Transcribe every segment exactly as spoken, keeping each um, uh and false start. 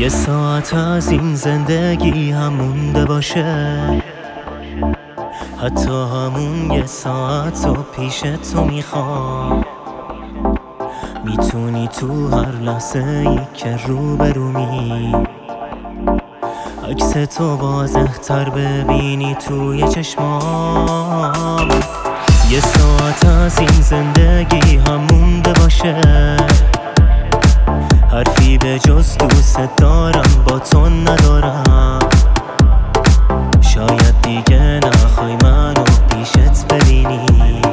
یه ساعت از این زندگی هم مونده باشه، حتی همون یه ساعت رو پیش تو میخوام. میتونی تو هر لحظه ای که روبرومی عکس تو واضح تر ببینی توی چشمام. یه ساعت از این زندگی هم مونده باشه، حرفی به جز دوست دارم با تو ندارم. شاید دیگه نخوای منو پیشت ببینی،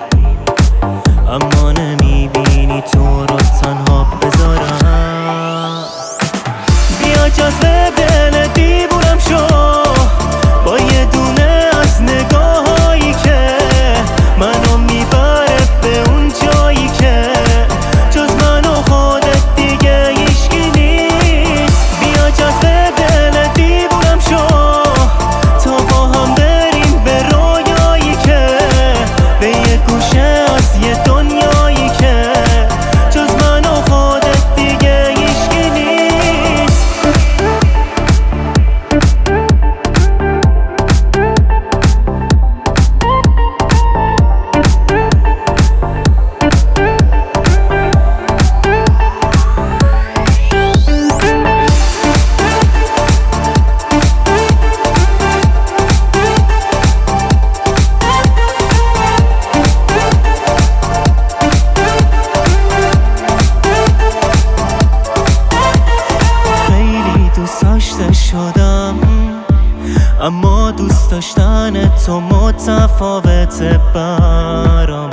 اما نمیبینی تو رو تنها بذارم. بیا جذب دل دیوونم شو با یه دونه از نگاهایی که منو میبره به اون جایی که جز من و خودت دیگه هیچکی نیست. بیا جذب دل دیوونم شو تا با هم بریم به رویایی که به یه گوشه از یه دنیایی که جز من و خودت دیگه هیچکی نیست. شدم اما دوست داشتن تو متفاوته برام،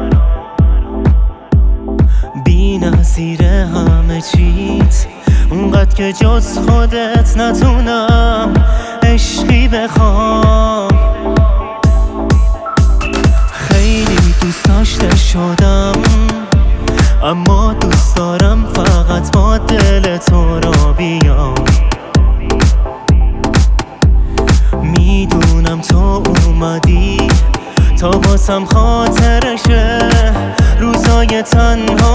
بی نظیر همه چیت، اونقدر که جز خودت نتونم عشقی بخوام. خیلی دوست داشته شدم اما دوست دارم فقط با دل تو را بیام. میدونم تو اومدی تا واسم خاطرشه روزای تنها